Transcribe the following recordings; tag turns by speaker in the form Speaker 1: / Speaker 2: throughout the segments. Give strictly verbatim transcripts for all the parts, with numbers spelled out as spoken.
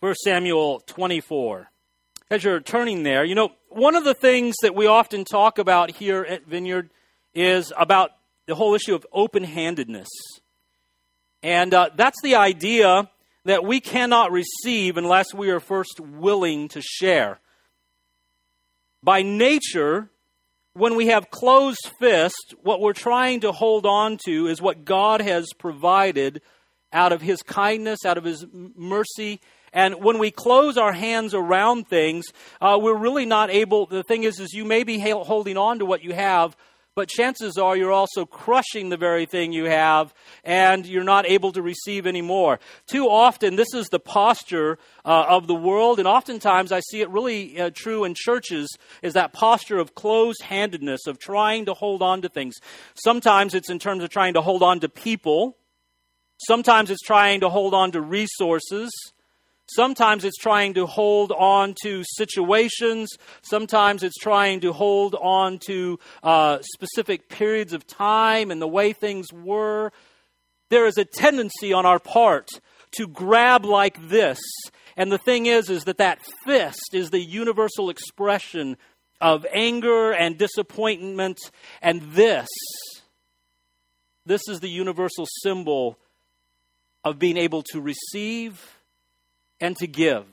Speaker 1: First Samuel twenty-four. As you're turning there, you know, one of the things that we often talk about here at Vineyard is about the whole issue of open-handedness. And uh, that's the idea that we cannot receive unless we are first willing to share. By nature, when we have closed fists, what we're trying to hold on to is what God has provided out of His kindness, out of His mercy. And when we close our hands around things, uh, we're really not able, the thing is, is you may be holding on to what you have, but chances are you're also crushing the very thing you have, and you're not able to receive anymore. Too often, this is the posture uh, of the world, and oftentimes I see it really uh, true in churches, is that posture of closed-handedness, of trying to hold on to things. Sometimes it's in terms of trying to hold on to people. Sometimes it's trying to hold on to resources. Sometimes it's trying to hold on to situations. Sometimes it's trying to hold on to uh, specific periods of time and the way things were. There is a tendency on our part to grab like this. And the thing is, is that that fist is the universal expression of anger and disappointment. And this, this is the universal symbol of being able to receive and to give.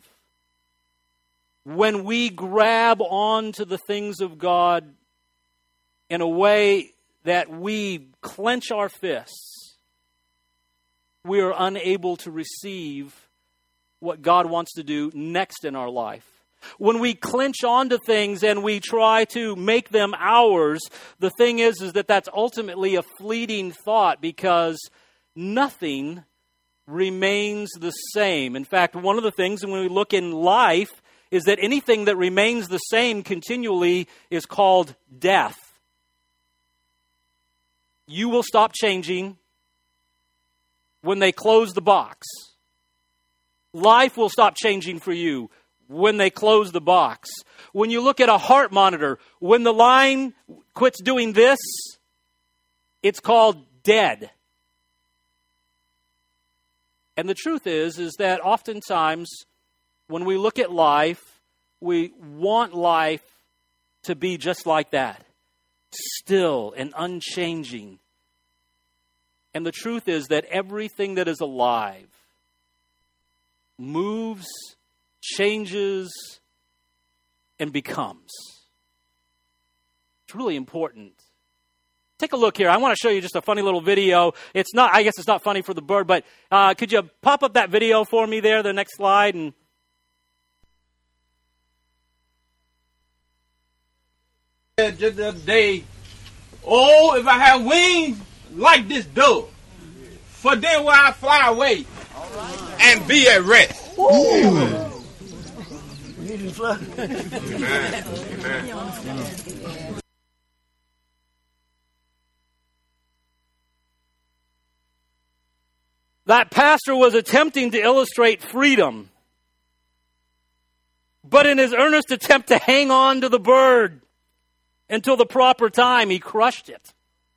Speaker 1: When we grab onto the things of God in a way that we clench our fists, we are unable to receive what God wants to do next in our life. When we clench onto things and we try to make them ours, the thing is, is that that's ultimately a fleeting thought, because nothing remains the same. In fact, one of the things when we look in life is that anything that remains the same continually is called death. You will stop changing when they close the box. Life will stop changing for you when they close the box. When you look at a heart monitor, when the line quits doing this, it's called dead. And the truth is, is that oftentimes when we look at life, we want life to be just like that, still and unchanging. And the truth is that everything that is alive moves, changes, and becomes. It's really important. Take a look here. I want to show you just a funny little video. It's not, I guess it's not funny for the bird, but uh, could you pop up that video for me there, the next slide? And
Speaker 2: just the other day, oh, if I had wings like this dove, for then will I fly away and be at rest.
Speaker 3: Amen. Amen.
Speaker 1: that pastor was attempting to illustrate freedom, but in his earnest attempt to hang on to the bird until the proper time, he crushed it.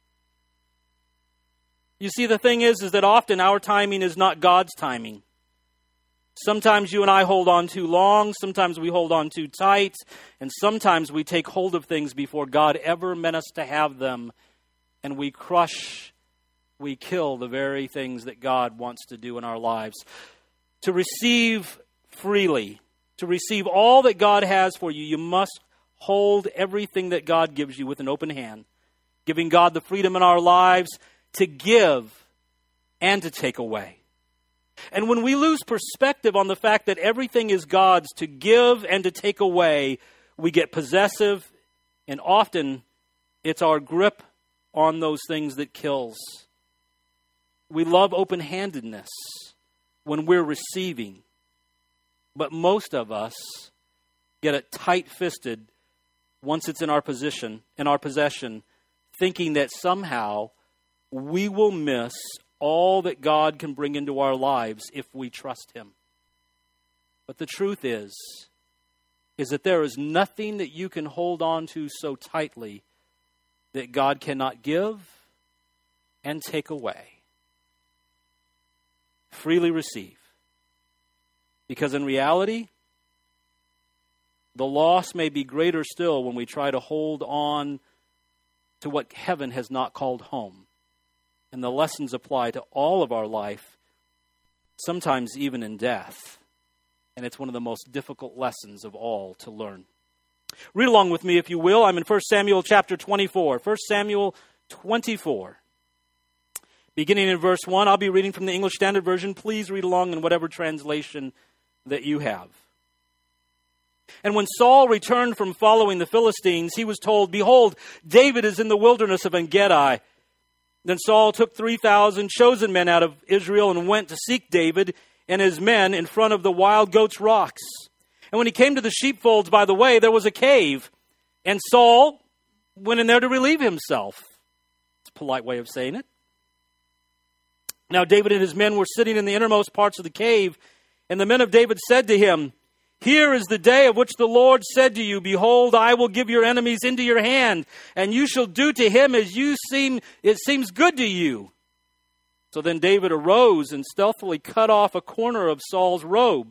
Speaker 1: You see, the thing is, is that often our timing is not God's timing. Sometimes you and I hold on too long, sometimes we hold on too tight, and sometimes we take hold of things before God ever meant us to have them, and we crush, we kill the very things that God wants to do in our lives. To receive freely, to receive all that God has for you, you must hold everything that God gives you with an open hand, giving God the freedom in our lives to give and to take away. And when we lose perspective on the fact that everything is God's to give and to take away, we get possessive, and often it's our grip on those things that kills. We love open-handedness when we're receiving, but most of us get it tight-fisted once it's in our position, in our possession, thinking that somehow we will miss all that God can bring into our lives if we trust Him. But the truth is, is that there is nothing that you can hold on to so tightly that God cannot give and take away. Freely receive. Because in reality, the loss may be greater still when we try to hold on to what heaven has not called home. And the lessons apply to all of our life, sometimes even in death. And it's one of the most difficult lessons of all to learn. Read along with me, if you will. I'm in First Samuel chapter twenty-four. First Samuel twenty-four. Beginning in verse one, I'll be reading from the English Standard Version. Please read along in whatever translation that you have. And when Saul returned from following the Philistines, he was told, "Behold, David is in the wilderness of En-Gedi." Then Saul took three thousand chosen men out of Israel and went to seek David and his men in front of the wild goats' rocks. And when he came to the sheepfolds by the way, there was a cave, and Saul went in there to relieve himself. It's a polite way of saying it. Now David and his men were sitting in the innermost parts of the cave, and the men of David said to him, "Here is the day of which the Lord said to you, Behold, I will give your enemies into your hand, and you shall do to him as you seem it seems good to you." So then David arose and stealthily cut off a corner of Saul's robe.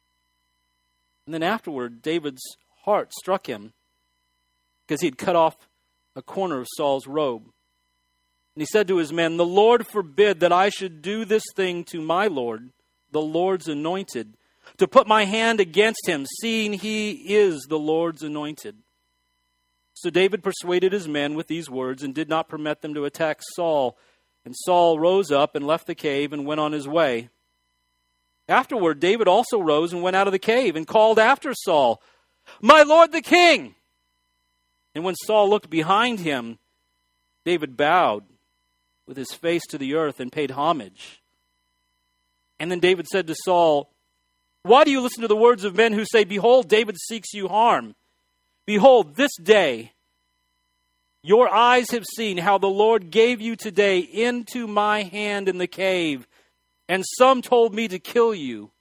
Speaker 1: And then afterward, David's heart struck him because he had cut off a corner of Saul's robe. And he said to his men, "The Lord forbid that I should do this thing to my Lord, the Lord's anointed, to put my hand against him, seeing he is the Lord's anointed." So David persuaded his men with these words and did not permit them to attack Saul. And Saul rose up and left the cave and went on his way. Afterward, David also rose and went out of the cave and called after Saul, "My lord the king!" And when Saul looked behind him, David bowed with his face to the earth and paid homage. And then David said to Saul, "Why do you listen to the words of men who say, Behold, David seeks you harm? Behold, this day your eyes have seen how the Lord gave you today into my hand in the cave, and some told me to kill you,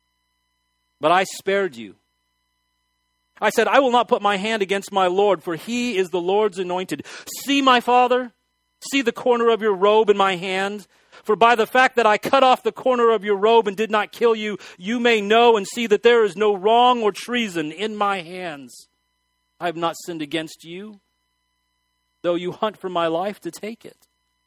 Speaker 1: but I spared you. I said, I will not put my hand against my Lord, for he is the Lord's anointed. See, my father, see the corner of your robe in my hand. For by the fact that I cut off the corner of your robe and did not kill you, you may know and see that there is no wrong or treason in my hands. I have not sinned against you, though you hunt for my life to take it.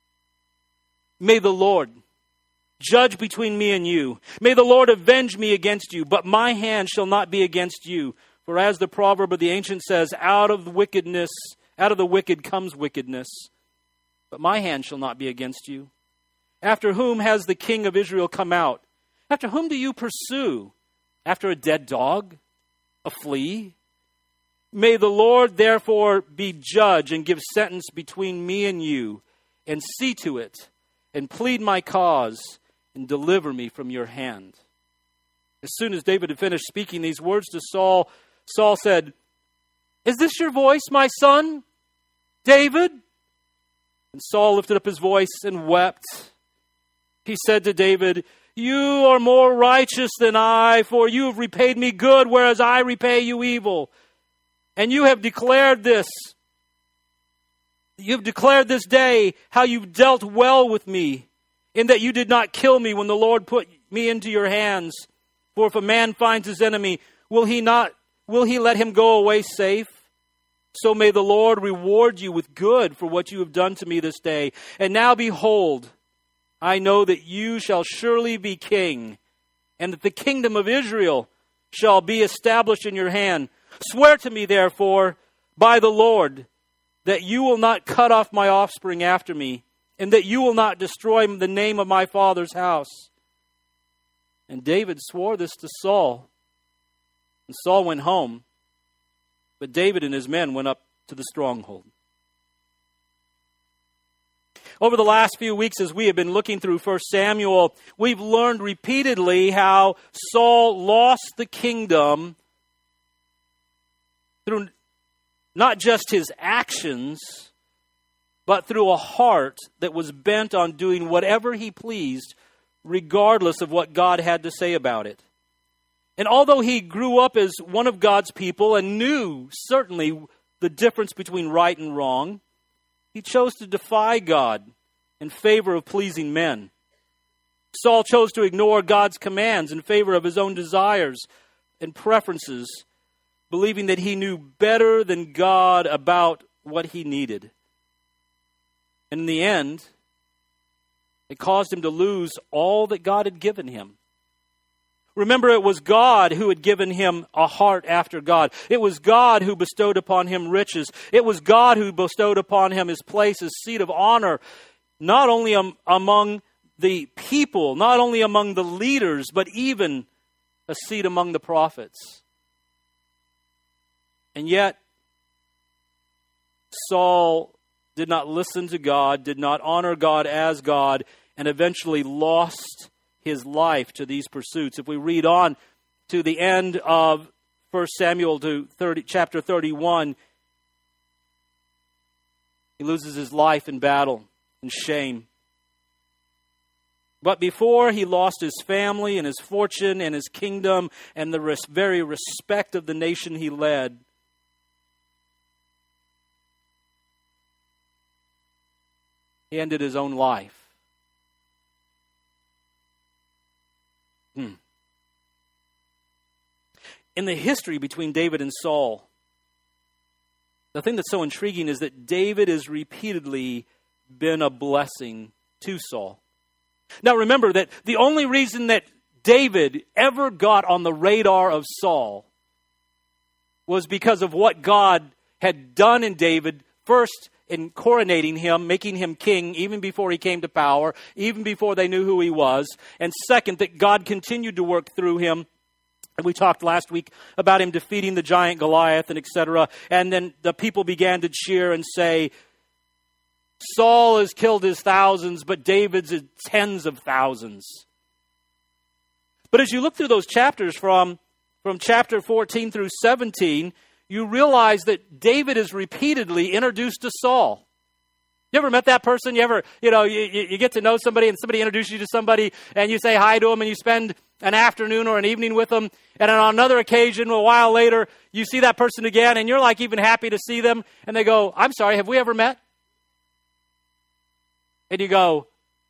Speaker 1: May the Lord judge between me and you. May the Lord avenge me against you, but my hand shall not be against you. For as the proverb of the ancient says, out of the wickedness, out of the wicked comes wickedness. But my hand shall not be against you. After whom has the king of Israel come out? After whom do you pursue? After a dead dog? A flea? May the Lord therefore be judge and give sentence between me and you, and see to it, and plead my cause, and deliver me from your hand." As soon as David had finished speaking these words to Saul, Saul said, "Is this your voice, my son, David?" And Saul lifted up his voice and wept. He said to David, "You are more righteous than I, for you have repaid me good, whereas I repay you evil. And you have declared this, you have declared this day how you've dealt well with me, in that you did not kill me when the Lord put me into your hands. For if a man finds his enemy, will he not, will he let him go away safe? So may the Lord reward you with good for what you have done to me this day. And now behold, I know that you shall surely be king, and that the kingdom of Israel shall be established in your hand. Swear to me, therefore, by the Lord, that you will not cut off my offspring after me, and that you will not destroy the name of my father's house." And David swore this to Saul. And Saul went home, but David and his men went up to the stronghold. Over the last few weeks, as we have been looking through First Samuel, we've learned repeatedly how Saul lost the kingdom through not just his actions, but through a heart that was bent on doing whatever he pleased, regardless of what God had to say about it. And although he grew up as one of God's people and knew certainly the difference between right and wrong, he chose to defy God in favor of pleasing men. Saul chose to ignore God's commands in favor of his own desires and preferences, believing that he knew better than God about what he needed. And in the end, it caused him to lose all that God had given him. Remember, it was God who had given him a heart after God. It was God who bestowed upon him riches. It was God who bestowed upon him his place, his seat of honor, not only um, among the people, not only among the leaders, but even a seat among the prophets. And yet, Saul did not listen to God, did not honor God as God, and eventually lost his life to these pursuits. If we read on to the end of First Samuel to thirty, chapter thirty-one, he loses his life in battle and shame. But before he lost his family and his fortune and his kingdom and the res- very respect of the nation he led, he ended his own life. Hmm. In the history between David and Saul, the thing that's so intriguing is that David has repeatedly been a blessing to Saul. Now remember that the only reason that David ever got on the radar of Saul was because of what God had done in David, first in coronating him, making him king even before he came to power, even before they knew who he was. And second, that God continued to work through him. And we talked last week about him defeating the giant Goliath and et cetera. And then the people began to cheer and say, Saul has killed his thousands, but David's his tens of thousands. But as you look through those chapters from, from chapter fourteen through seventeen, you realize that David is repeatedly introduced to Saul. You ever met that person? You ever, you know, you, you get to know somebody and somebody introduces you to somebody and you say hi to them and you spend an afternoon or an evening with them. And on another occasion, a while later, you see that person again and you're like even happy to see them. And they go, I'm sorry, have we ever met? And you go,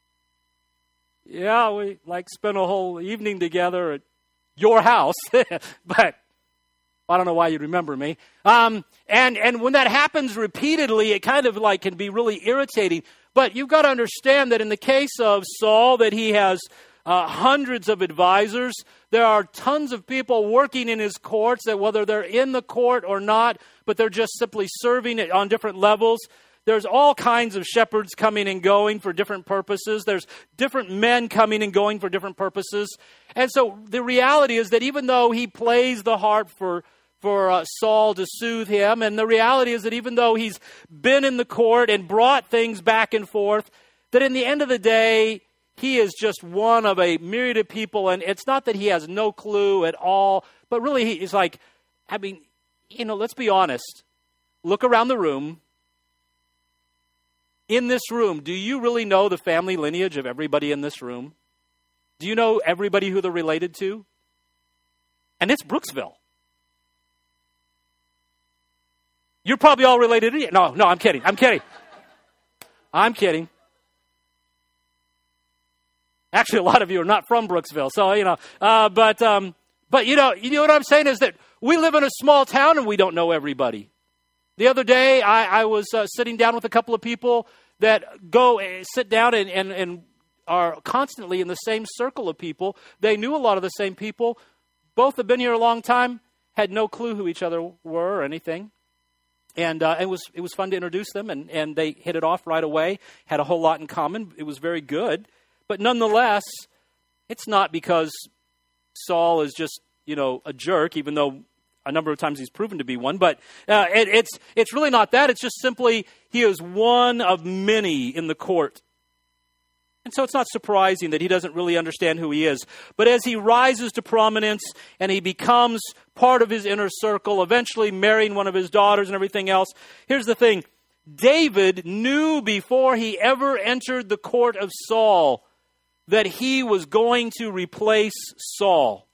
Speaker 1: yeah, we like spent a whole evening together at your house. But I don't know why you'd remember me. Um, and, and when that happens repeatedly, it kind of like can be really irritating. But you've got to understand that in the case of Saul, that he has uh, hundreds of advisors. There are tons of people working in his courts, that whether they're in the court or not, but they're just simply serving it on different levels. There's all kinds of shepherds coming and going for different purposes. There's different men coming and going for different purposes. And so the reality is that even though he plays the harp for, for uh, Saul to soothe him, and the reality is that even though he's been in the court and brought things back and forth, that in the end of the day, he is just one of a myriad of people. And it's not that he has no clue at all, but really he's like, I mean, you know, let's be honest. Look around the room. In this room, do you really know the family lineage of everybody in this room? Do you know everybody who they're related to? And it's Brooksville. You're probably all related to you. No, no, I'm kidding. I'm kidding. I'm kidding. Actually, a lot of you are not from Brooksville, so, you know. Uh, but, um, but you know, you know what I'm saying is that we live in a small town and we don't know everybody. The other day, I, I was uh, sitting down with a couple of people that go uh, sit down and, and, and are constantly in the same circle of people. They knew a lot of the same people. Both have been here a long time, had no clue who each other were or anything. And uh, it was it was fun to introduce them, and, and they hit it off right away, had a whole lot in common. It was very good. But nonetheless, it's not because Saul is just, you know, a jerk, even though a number of times he's proven to be one, but uh, it, it's it's really not that. It's just simply he is one of many in the court. And so it's not surprising that he doesn't really understand who he is. But as he rises to prominence and he becomes part of his inner circle, eventually marrying one of his daughters and everything else, here's the thing. David knew before he ever entered the court of Saul that he was going to replace Saul.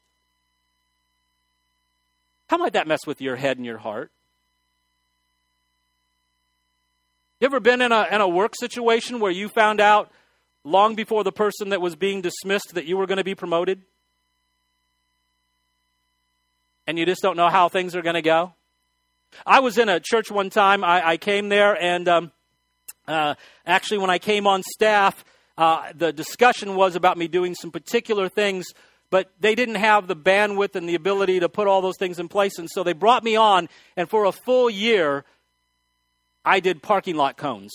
Speaker 1: How might that mess with your head and your heart? You ever been in a in a work situation where you found out long before the person that was being dismissed that you were going to be promoted? And you just don't know how things are going to go? I was in a church one time. I, I came there, and um, uh, actually when I came on staff, uh, the discussion was about me doing some particular things, but they didn't have the bandwidth and the ability to put all those things in place. And so they brought me on, and for a full year, I did parking lot cones.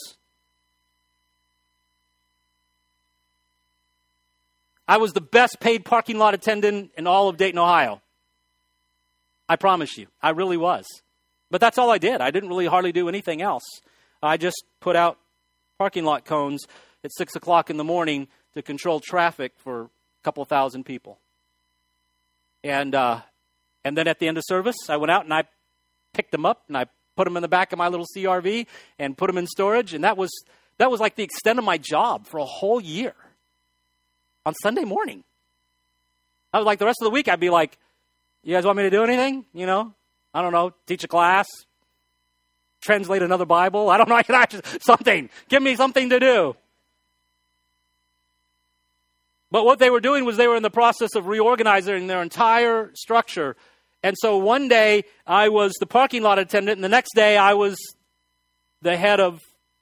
Speaker 1: I was the best paid parking lot attendant in all of Dayton, Ohio. I promise you, I really was. But that's all I did. I didn't really hardly do anything else. I just put out parking lot cones at six o'clock in the morning to control traffic for a couple thousand people. And uh, and then at the end of service, I went out and I picked them up and I put them in the back of my little C R V and put them in storage. And that was that was like the extent of my job for a whole year. On Sunday morning. I was like, the rest of the week, I'd be like, you guys want me to do anything? You know, I don't know, teach a class, translate another Bible. I don't know, something. Give me something to do. But what they were doing was they were in the process of reorganizing their entire structure. And so one day I was the parking lot attendant, and the next day I was the head of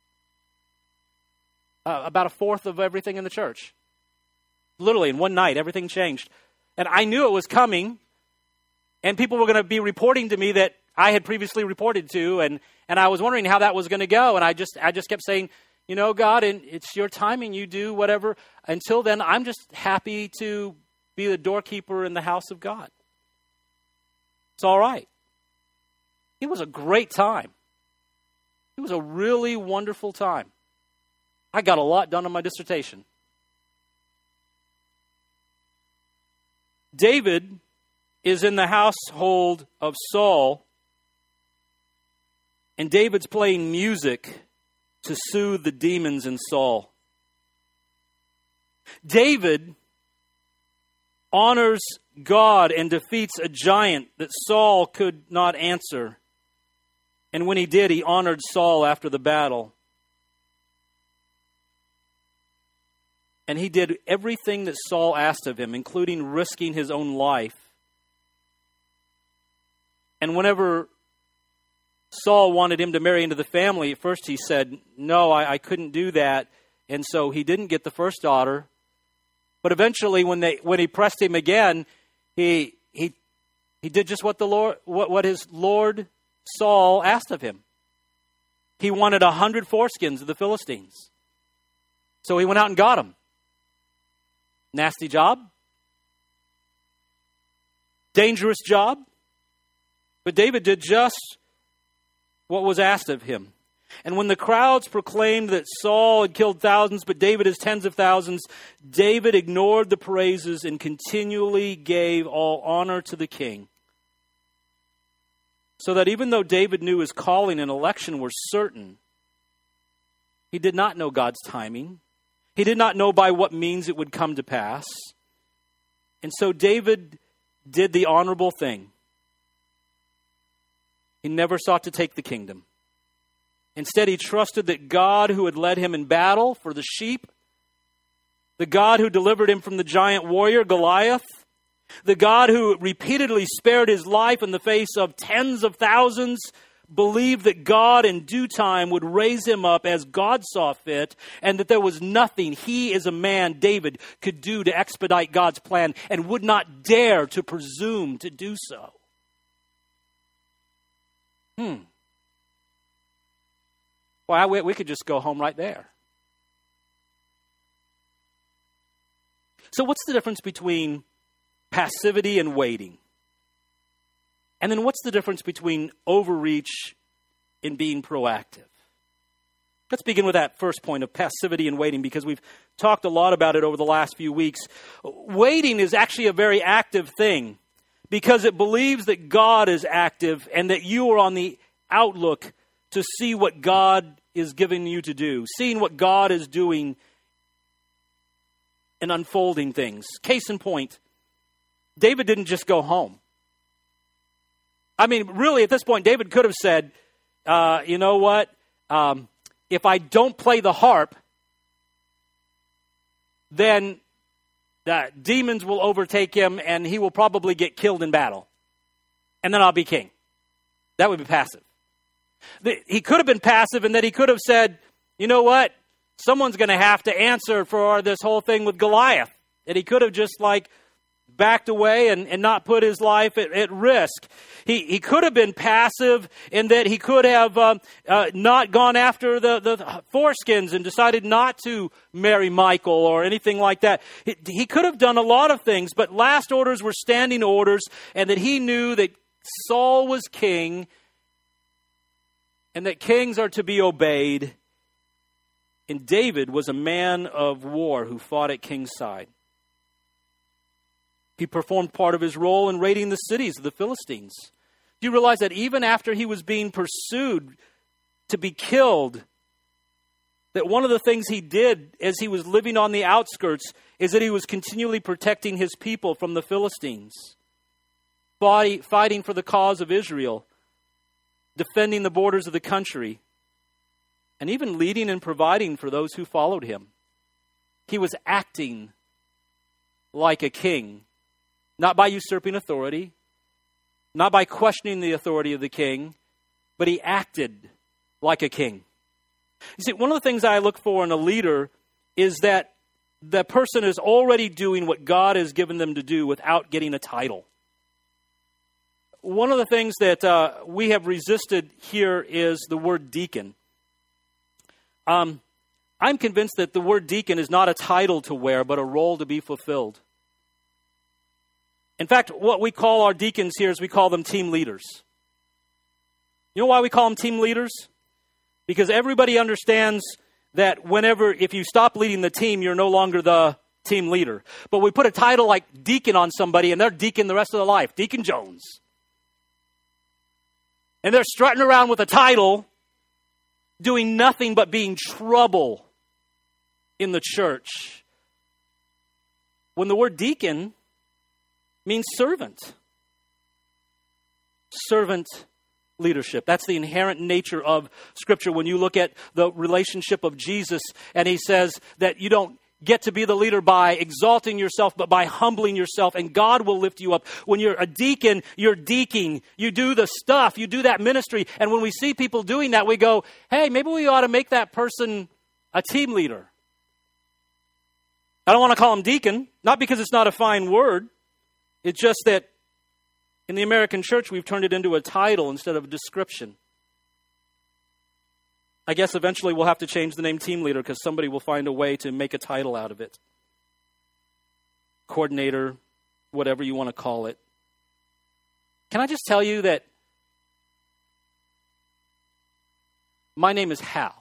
Speaker 1: uh, about a fourth of everything in the church. Literally, in one night, everything changed. And I knew it was coming, and people were going to be reporting to me that I had previously reported to, and, and I was wondering how that was going to go. And I just I just kept saying, you know, God, and it's your timing, you do whatever. Until then, I'm just happy to be the doorkeeper in the house of God. It's all right. It was a great time. It was a really wonderful time. I got a lot done on my dissertation. David is in the household of Saul, and David's playing music to soothe the demons in Saul. David honors God and defeats a giant that Saul could not answer. And when he did, he honored Saul after the battle. And he did everything that Saul asked of him, including risking his own life. And whenever Saul wanted him to marry into the family, at first he said, no, I, I couldn't do that. And so he didn't get the first daughter. But eventually, when they when he pressed him again, he he he did just what the Lord what, what his Lord Saul asked of him. He wanted a hundred foreskins of the Philistines. So he went out and got them. Nasty job. Dangerous job. But David did just what was asked of him. And when the crowds proclaimed that Saul had killed thousands, but David has tens of thousands, David ignored the praises and continually gave all honor to the king. So that even though David knew his calling and election were certain, he did not know God's timing. He did not know by what means it would come to pass. And so David did the honorable thing. He never sought to take the kingdom. Instead, he trusted that God who had led him in battle for the sheep, the God who delivered him from the giant warrior Goliath, the God who repeatedly spared his life in the face of tens of thousands, believed that God in due time would raise him up as God saw fit, and that there was nothing he as a man, David, could do to expedite God's plan, and would not dare to presume to do so. Hmm. Well, we, we could just go home right there. So what's the difference between passivity and waiting? And then what's the difference between overreach and being proactive? Let's begin with that first point of passivity and waiting, because we've talked a lot about it over the last few weeks. Waiting is actually a very active thing, because it believes that God is active and that you are on the outlook to see what God is giving you to do, seeing what God is doing and unfolding things. Case in point, David didn't just go home. I mean, really, at this point, David could have said, uh, you know what? Um, if I don't play the harp, then the demons will overtake him and he will probably get killed in battle. And then I'll be king. That would be passive. He could have been passive in that he could have said, you know what? Someone's going to have to answer for this whole thing with Goliath. And he could have just like backed away and, and not put his life at, at risk. He he could have been passive in that he could have um, uh, not gone after the, the foreskins and decided not to marry Michael or anything like that. He, he could have done a lot of things, but last orders were standing orders, and that he knew that Saul was king and that kings are to be obeyed. And David was a man of war who fought at king's side. He performed part of his role in raiding the cities of the Philistines. Do you realize that even after he was being pursued to be killed, that one of the things he did as he was living on the outskirts is that he was continually protecting his people from the Philistines, fighting for the cause of Israel, defending the borders of the country, and even leading and providing for those who followed him. He was acting like a king, not by usurping authority, not by questioning the authority of the king, but he acted like a king. You see, one of the things I look for in a leader is that the person is already doing what God has given them to do without getting a title. One of the things that uh, we have resisted here is the word deacon. Um, I'm convinced that the word deacon is not a title to wear, but a role to be fulfilled. In fact, what we call our deacons here is we call them team leaders. You know why we call them team leaders? Because everybody understands that whenever, if you stop leading the team, you're no longer the team leader. But we put a title like deacon on somebody, and they're deacon the rest of their life. Deacon Jones. And they're strutting around with a title, doing nothing but being trouble in the church. When the word deacon means servant. Servant leadership. That's the inherent nature of Scripture. When you look at the relationship of Jesus, and he says that you don't get to be the leader by exalting yourself, but by humbling yourself, and God will lift you up. When you're a deacon, you're deaking. You do the stuff. You do that ministry. And when we see people doing that, we go, hey, maybe we ought to make that person a team leader. I don't want to call him deacon, not because it's not a fine word. It's just that in the American church, we've turned it into a title instead of a description. I guess eventually we'll have to change the name team leader because somebody will find a way to make a title out of it. Coordinator, whatever you want to call it. Can I just tell you that my name is Hal.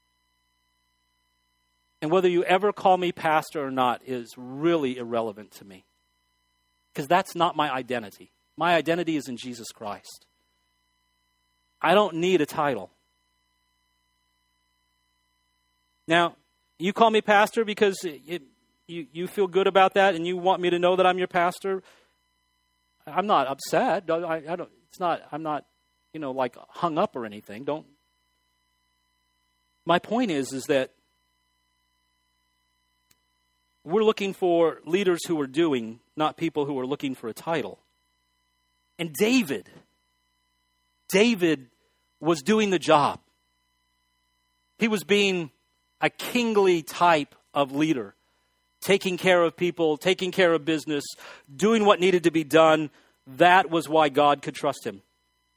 Speaker 1: And whether you ever call me pastor or not is really irrelevant to me. Because that's not my identity. My identity is in Jesus Christ. I don't need a title. Now, you call me pastor because it, you, you feel good about that and you want me to know that I'm your pastor. I'm not upset. I, I don't, it's not, I'm not, you know, like hung up or anything. Don't. My point is, is that we're looking for leaders who are doing, not people who are looking for a title. And David, David was doing the job. He was being a kingly type of leader, taking care of people, taking care of business, doing what needed to be done. That was why God could trust him.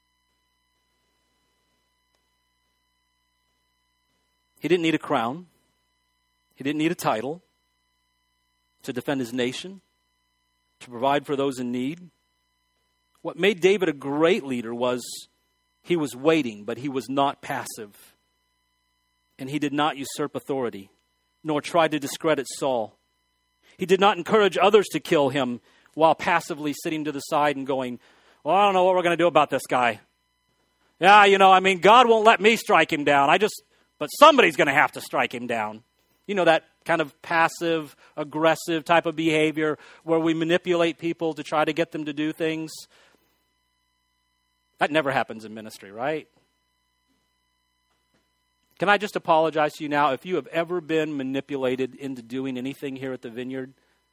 Speaker 1: He didn't need a crown. He didn't need a title to defend his nation, to provide for those in need. What made David a great leader was he was waiting, but he was not passive. And he did not usurp authority, nor try to discredit Saul. He did not encourage others to kill him while passively sitting to the side and going, well, I don't know what we're going to do about this guy. Yeah, you know, I mean, God won't let me strike him down. I just, but somebody's going to have to strike him down. You know, that kind of passive, aggressive type of behavior where we manipulate people to try to get them to do things. That never happens in ministry, right? Can I just apologize to you now if you have ever been manipulated into doing anything here at the Vineyard?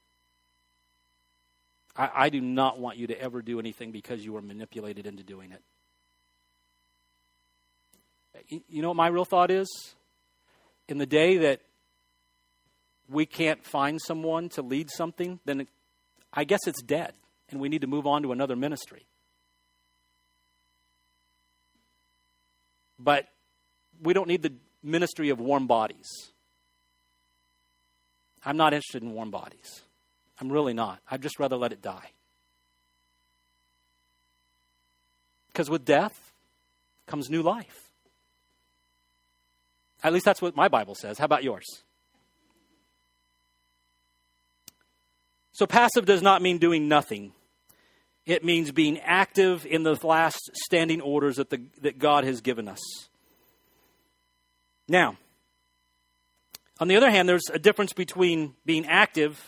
Speaker 1: I, I do not want you to ever do anything because you were manipulated into doing it. You, you know what my real thought is? In the day that we can't find someone to lead something, then it, I guess it's dead, and we need to move on to another ministry. But we don't need the ministry of warm bodies. I'm not interested in warm bodies. I'm really not. I'd just rather let it die. Because with death comes new life. At least that's what my Bible says. How about yours? So passive does not mean doing nothing. It means being active in the last standing orders that, the, that God has given us. Now, on the other hand, there's a difference between being active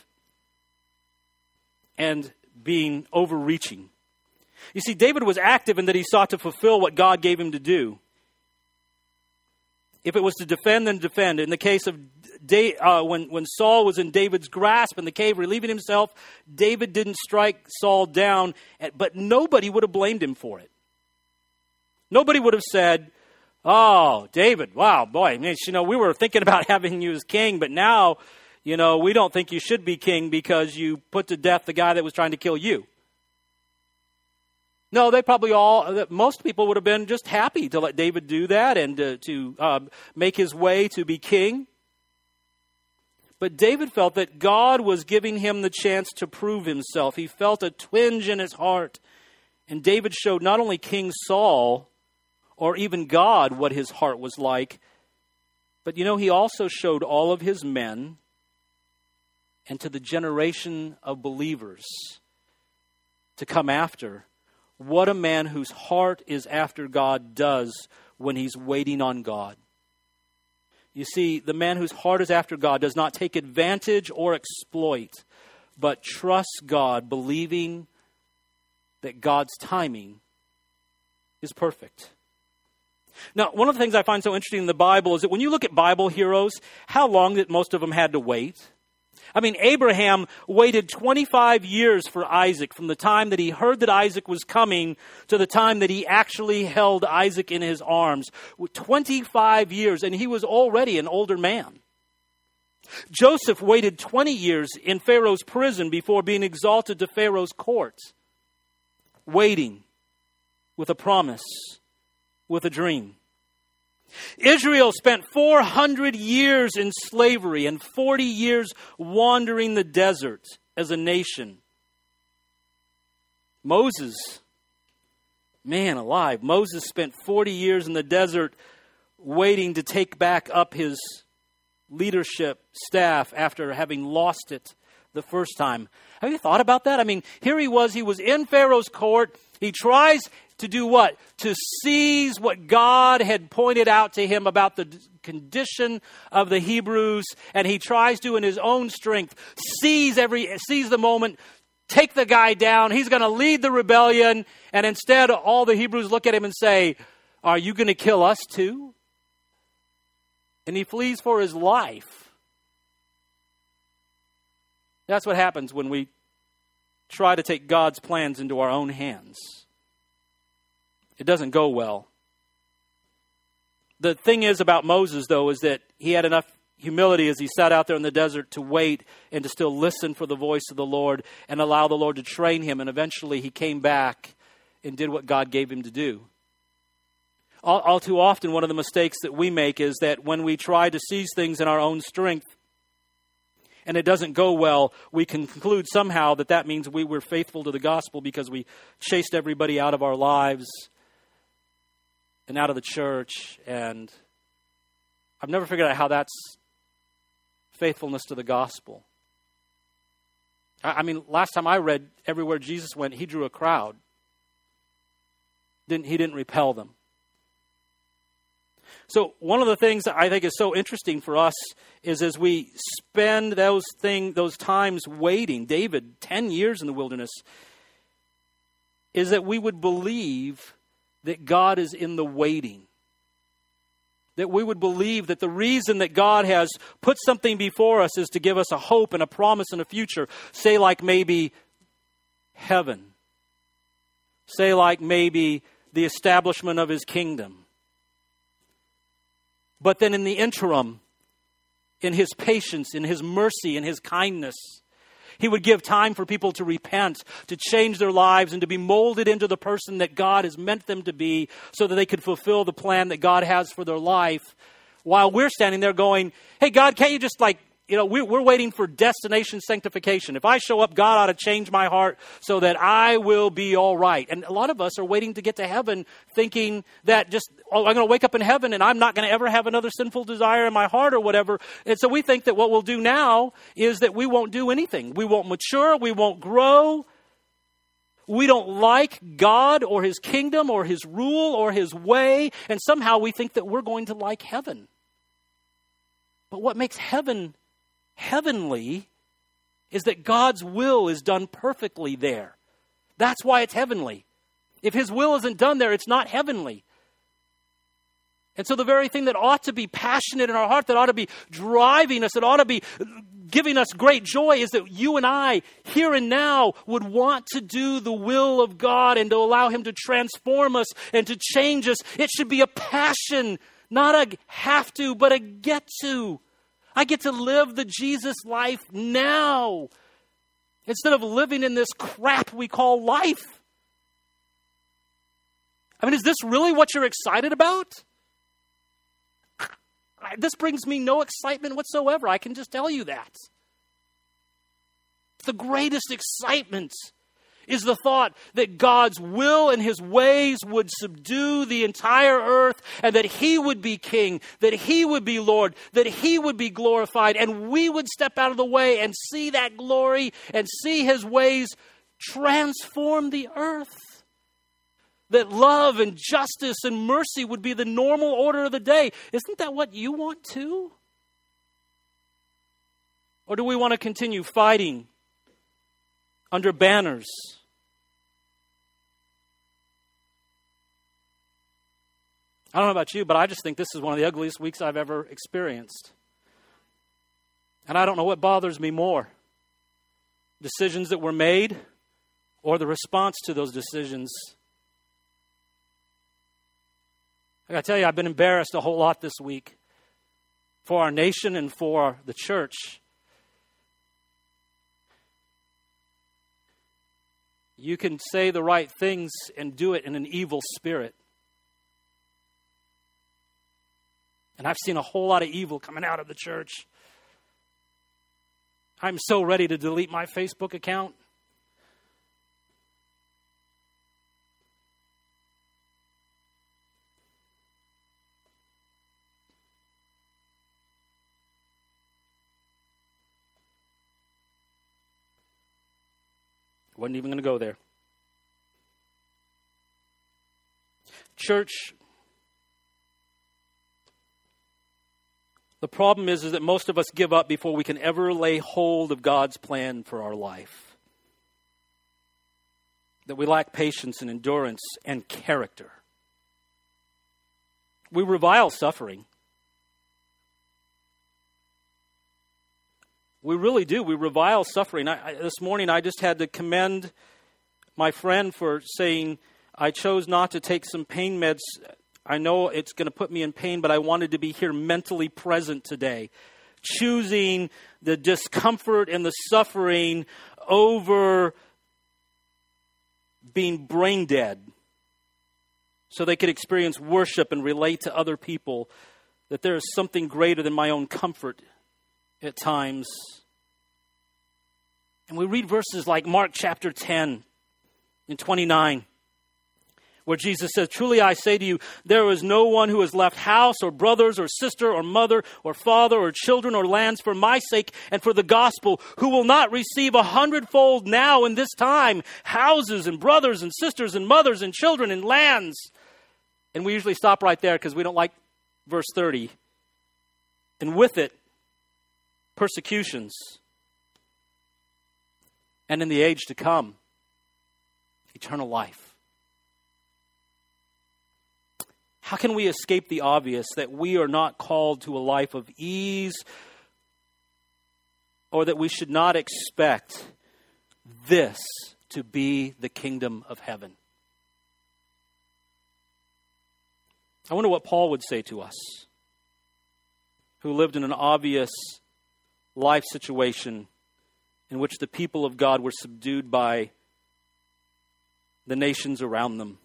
Speaker 1: and being overreaching. You see, David was active in that he sought to fulfill what God gave him to do. If it was to defend, then defend. In the case of Da- uh, when, when Saul was in David's grasp in the cave, relieving himself, David didn't strike Saul down, but nobody would have blamed him for it. Nobody would have said, oh, David, wow, boy, you know, we were thinking about having you as king, but now, you know, we don't think you should be king because you put to death the guy that was trying to kill you. No, they probably all, most people would have been just happy to let David do that and uh, to uh, make his way to be king. But David felt that God was giving him the chance to prove himself. He felt a twinge in his heart. And David showed not only King Saul or even God what his heart was like, but you know, he also showed all of his men and to the generation of believers to come after what a man whose heart is after God does when he's waiting on God. You see, the man whose heart is after God does not take advantage or exploit, but trusts God, believing that God's timing is perfect. Now, one of the things I find so interesting in the Bible is that when you look at Bible heroes, how long that most of them had to wait. I mean, Abraham waited twenty-five years for Isaac, from the time that he heard that Isaac was coming to the time that he actually held Isaac in his arms. twenty-five years, and he was already an older man. Joseph waited twenty years in Pharaoh's prison before being exalted to Pharaoh's court. Waiting with a promise, with a dream. Israel spent four hundred years in slavery and forty years wandering the desert as a nation. Moses, man alive, Moses spent forty years in the desert waiting to take back up his leadership staff after having lost it the first time. Have you thought about that? I mean, here he was, he was in Pharaoh's court. He tries to do what? To seize what God had pointed out to him about the condition of the Hebrews, and he tries to, in his own strength, seize every seize the moment, take the guy down. He's going to lead the rebellion, and instead all the Hebrews look at him and say, "Are you going to kill us too?" And he flees for his life. That's what happens when we try to take God's plans into our own hands. It doesn't go well. The thing is about Moses, though, is that he had enough humility as he sat out there in the desert to wait and to still listen for the voice of the Lord and allow the Lord to train him. And eventually he came back and did what God gave him to do. All, all too often, one of the mistakes that we make is that when we try to seize things in our own strength and it doesn't go well, we can conclude somehow that that means we were faithful to the gospel because we chased everybody out of our lives and out of the church. And I've never figured out how that's faithfulness to the gospel. I, I mean, last time I read, everywhere Jesus went, he drew a crowd. Didn't, he didn't repel them. So one of the things that I think is so interesting for us is as we spend those thing, those times waiting, David, ten years in the wilderness, is that we would believe that God is in the waiting. That we would believe that the reason that God has put something before us is to give us a hope and a promise and a future. Say like maybe heaven. Say like maybe the establishment of His kingdom. But then in the interim, in His patience, in His mercy, in His kindness, He would give time for people to repent, to change their lives, and to be molded into the person that God has meant them to be so that they could fulfill the plan that God has for their life. While we're standing there going, hey, God, can't you just like, you know, we're, we're waiting for destination sanctification. If I show up, God ought to change my heart so that I will be all right. And a lot of us are waiting to get to heaven thinking that just, oh, I'm going to wake up in heaven and I'm not going to ever have another sinful desire in my heart or whatever. And so we think that what we'll do now is that we won't do anything. We won't mature. We won't grow. We don't like God or His kingdom or His rule or His way. And somehow we think that we're going to like heaven. But what makes heaven heavenly is that God's will is done perfectly there. That's why it's heavenly. If His will isn't done there, it's not heavenly. And so the very thing that ought to be passionate in our heart, that ought to be driving us, that ought to be giving us great joy is that you and I, here and now, would want to do the will of God and to allow Him to transform us and to change us. It should be a passion, not a have to, but a get to. I get to live the Jesus life now instead of living in this crap we call life. I mean, is this really what you're excited about? This brings me no excitement whatsoever. I can just tell you that. The greatest excitement is the thought that God's will and His ways would subdue the entire earth and that He would be king, that He would be Lord, that He would be glorified, and we would step out of the way and see that glory and see His ways transform the earth. That love and justice and mercy would be the normal order of the day. Isn't that what you want too? Or do we want to continue fighting under banners? I don't know about you, but I just think this is one of the ugliest weeks I've ever experienced. And I don't know what bothers me more. Decisions that were made or the response to those decisions. I got to tell you, I've been embarrassed a whole lot this week for our nation and for the church. You can say the right things and do it in an evil spirit. And I've seen a whole lot of evil coming out of the church. I'm so ready to delete my Facebook account. Wasn't even going to go there. Church, the problem is, is that most of us give up before we can ever lay hold of God's plan for our life. That we lack patience and endurance and character. We revile suffering. We really do. We revile suffering. I, I, this morning I just had to commend my friend for saying, I chose not to take some pain meds. I know it's going to put me in pain, but I wanted to be here mentally present today. Choosing the discomfort and the suffering over being brain dead so they could experience worship and relate to other people, that there is something greater than my own comfort at times. And we read verses like Mark chapter ten and twenty-nine, where Jesus says, truly I say to you, there is no one who has left house or brothers or sister or mother or father or children or lands for my sake and for the gospel who will not receive a hundredfold now in this time, houses and brothers and sisters and mothers and children and lands. And we usually stop right there because we don't like verse thirty. And with it, persecutions. And in the age to come, eternal life. How can we escape the obvious that we are not called to a life of ease, or that we should not expect this to be the kingdom of heaven? I wonder what Paul would say to us, who lived in an obvious life situation in which the people of God were subdued by the nations around them.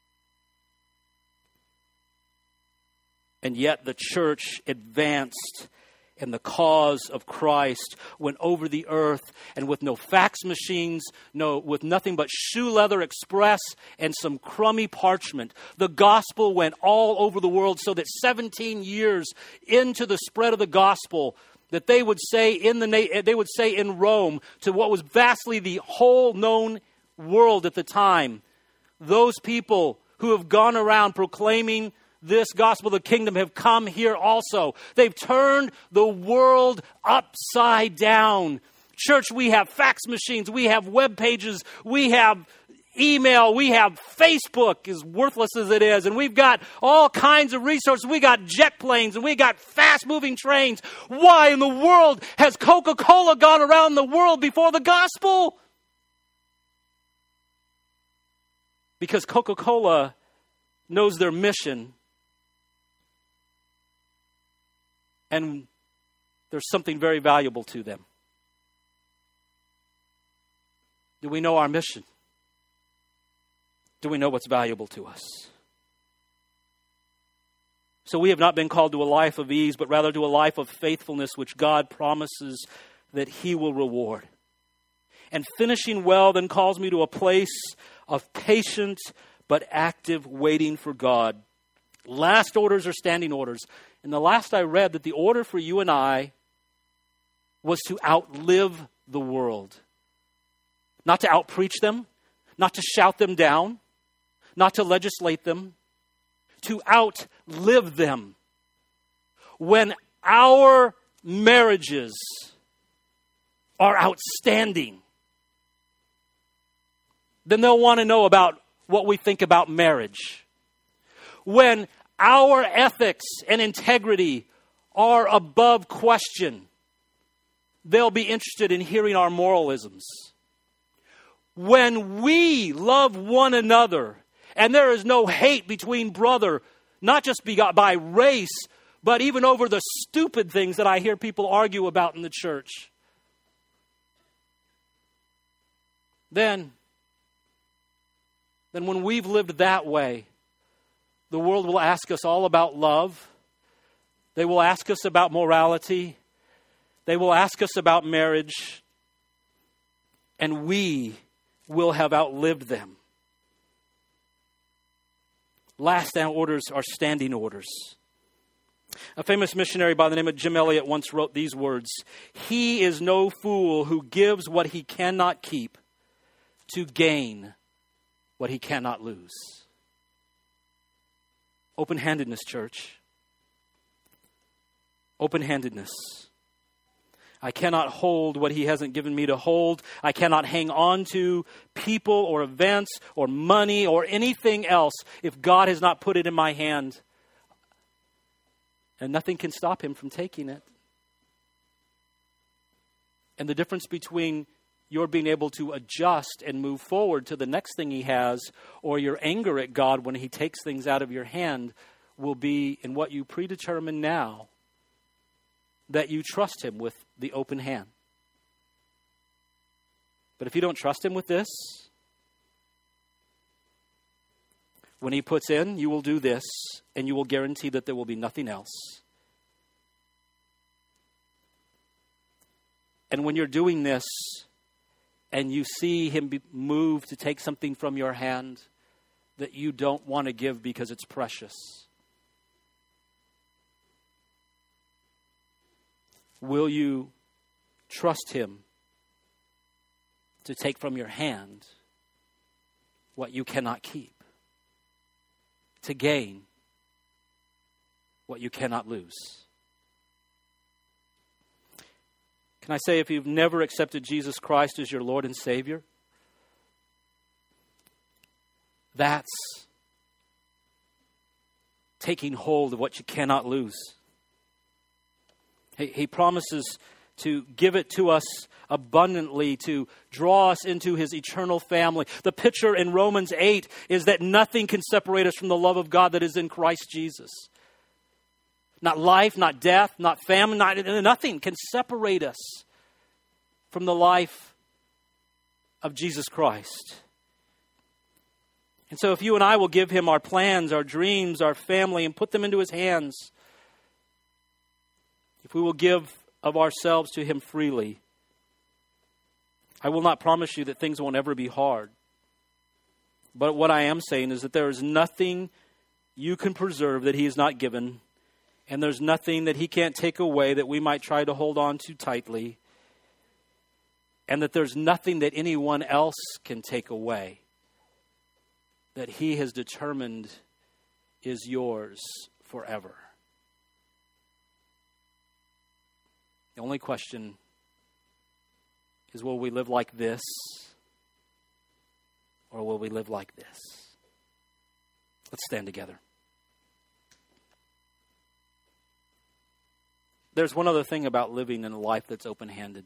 Speaker 1: And yet the church advanced, and the cause of Christ went over the earth, and with no fax machines, no, with nothing but shoe leather express and some crummy parchment, the gospel went all over the world, so that seventeen years into the spread of the gospel, that they would say in the they would say in Rome, to what was vastly the whole known world at the time, those people who have gone around proclaiming this gospel of the kingdom have come here also. They've turned the world upside down. Church, we have fax machines, we have web pages, we have email, we have Facebook, as worthless as it is, and we've got all kinds of resources. We got jet planes, and we got fast-moving trains. Why in the world has Coca-Cola gone around the world before the gospel? Because Coca-Cola knows their mission, and there's something very valuable to them. Do we know our mission? Do we know what's valuable to us? So we have not been called to a life of ease, but rather to a life of faithfulness, which God promises that He will reward. And finishing well then calls me to a place of patient but active waiting for God. Last orders are standing orders. And the last I read, that the order for you and I was to outlive the world. Not to outpreach them, not to shout them down, not to legislate them, to outlive them. When our marriages are outstanding, then they'll want to know about what we think about marriage. When our ethics and integrity are above question, they'll be interested in hearing our moralisms. When we love one another, and there is no hate between brother, not just by race, but even over the stupid things that I hear people argue about in the church, then, then when we've lived that way, the world will ask us all about love. They will ask us about morality. They will ask us about marriage. And we will have outlived them. Last orders are standing orders. A famous missionary by the name of Jim Elliot once wrote these words: "He is no fool who gives what he cannot keep to gain what he cannot lose." Open-handedness, church. Open-handedness. I cannot hold what He hasn't given me to hold. I cannot hang on to people or events or money or anything else if God has not put it in my hand. And nothing can stop Him from taking it. And the difference between your being able to adjust and move forward to the next thing He has, or your anger at God when He takes things out of your hand, will be in what you predetermine now, that you trust Him with the open hand. But if you don't trust Him with this, when He puts in, you will do this, and you will guarantee that there will be nothing else. And when you're doing this, and you see Him be moved to take something from your hand that you don't want to give because it's precious, will you trust Him to take from your hand what you cannot keep, to gain what you cannot lose? Can I say, if you've never accepted Jesus Christ as your Lord and Savior, that's taking hold of what you cannot lose. He, he promises to give it to us abundantly, to draw us into his eternal family. The picture in Romans eight is that nothing can separate us from the love of God that is in Christ Jesus. Not life, not death, not famine, not, nothing can separate us from the life of Jesus Christ. And so if you and I will give him our plans, our dreams, our family, and put them into his hands, if we will give of ourselves to him freely, I will not promise you that things won't ever be hard. But what I am saying is that there is nothing you can preserve that he has not given, and there's nothing that he can't take away that we might try to hold on to tightly, and that there's nothing that anyone else can take away that he has determined is yours forever. The only question is, will we live like this, or will we live like this? Let's stand together. There's one other thing about living in a life that's open-handed.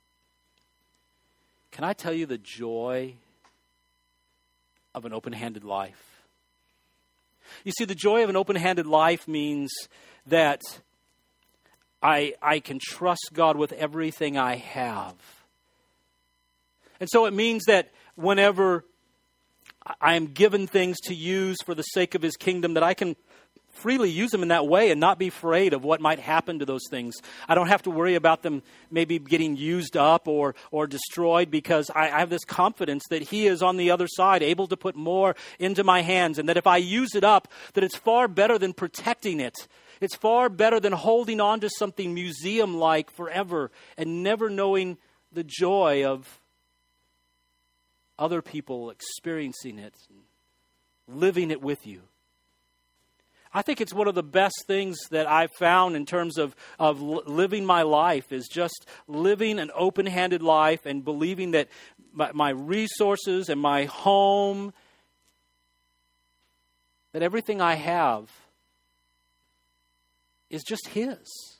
Speaker 1: Can I tell you the joy of an open-handed life? You see, the joy of an open-handed life means that I, I can trust God with everything I have. And so it means that whenever I am given things to use for the sake of his kingdom, that I can freely use them in that way and not be afraid of what might happen to those things. I don't have to worry about them maybe getting used up or or destroyed, because I, I have this confidence that he is on the other side, able to put more into my hands, and that if I use it up, that it's far better than protecting it. It's far better than holding on to something museum-like forever and never knowing the joy of other people experiencing it, and living it with you. I think it's one of the best things that I've found in terms of, of living my life, is just living an open-handed life and believing that my, my resources and my home, that everything I have is just his.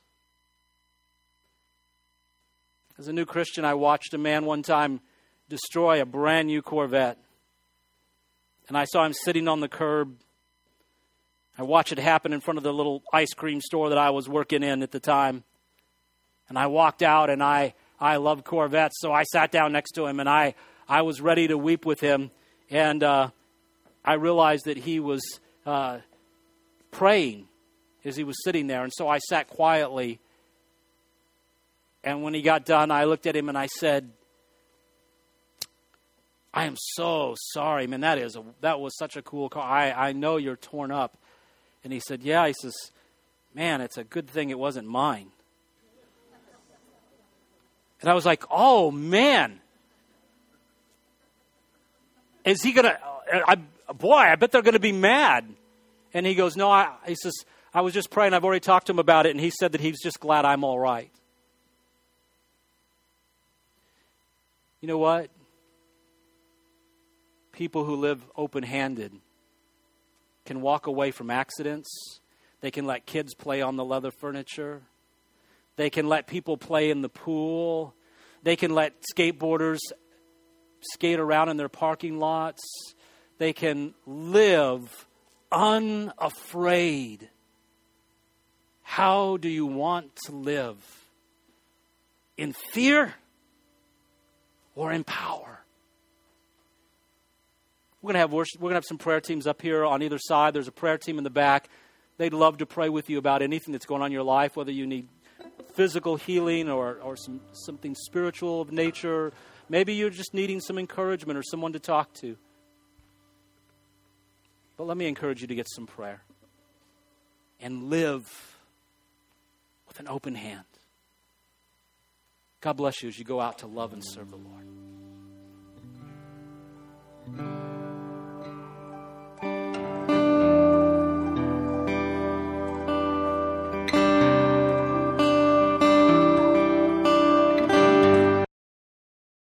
Speaker 1: As a new Christian, I watched a man one time destroy a brand new Corvette. And I saw him sitting on the curb. I watched it happen in front of the little ice cream store that I was working in at the time. And I walked out, and I, I love Corvettes, so I sat down next to him, and I, I was ready to weep with him. And uh, I realized that he was uh, praying as he was sitting there. And so I sat quietly. And when he got done, I looked at him and I said, I am so sorry, man. That is a, that was such a cool car. I, I know you're torn up. And he said, yeah. He says, man, it's a good thing it wasn't mine. And I was like, oh, man. Is he going to, I, boy, I bet they're going to be mad. And he goes, no, I, he says, I was just praying. I've already talked to him about it. And he said that he's just glad I'm all right. You know what? People who live open-handed can walk away from accidents. They can let kids play on the leather furniture. They can let people play in the pool. They can let skateboarders skate around in their parking lots. They can live unafraid. How do you want to live? In fear or in power? We're going to have worship. We're going to have some prayer teams up here on either side. There's a prayer team in the back. They'd love to pray with you about anything that's going on in your life, whether you need physical healing or, or some something spiritual of nature. Maybe you're just needing some encouragement or someone to talk to. But let me encourage you to get some prayer and live with an open hand. God bless you as you go out to love and serve the Lord.